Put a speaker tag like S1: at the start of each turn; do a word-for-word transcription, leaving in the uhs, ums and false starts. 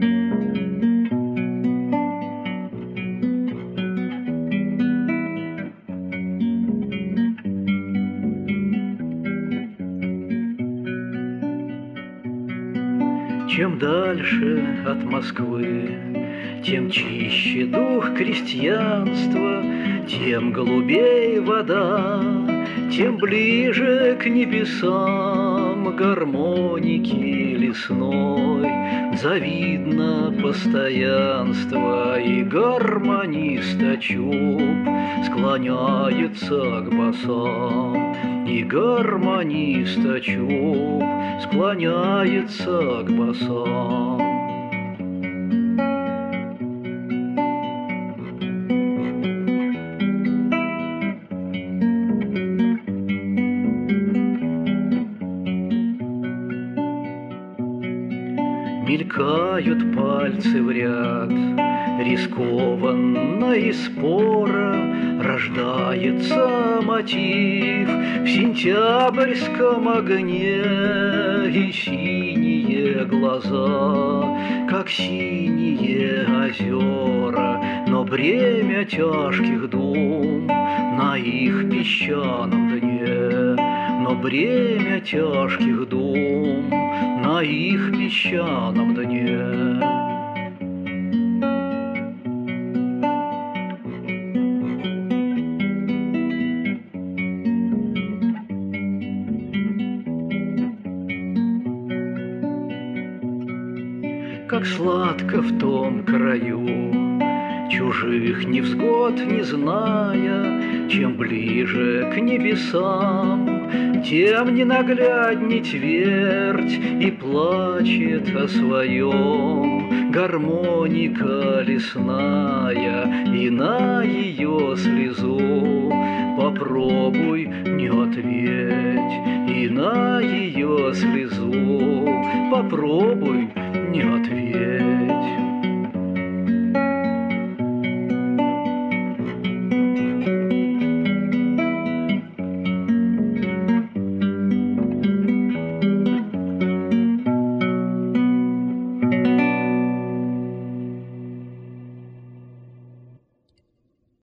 S1: Чем дальше от Москвы, тем чище дух крестьянства, тем голубей вода, тем ближе к небесам гармоники лесной. Завидно постоянство, и гармониста чуб склоняется к басам, и гармониста чуб склоняется к басам. Мелькают пальцы в ряд, рискованно и споро рождается мотив в сентябрьском огне, и синие глаза, как синие озера, но бремя тяжких дум на их песчаном дне, но бремя тяжких дум на их песчаном дне. Как сладко в том краю, чужих невзгод не зная, чем ближе к небесам, тем ненаглядней твердь и плачет о своем гармоника лесная, и на ее слезу попробуй не ответь, и на ее слезу попробуй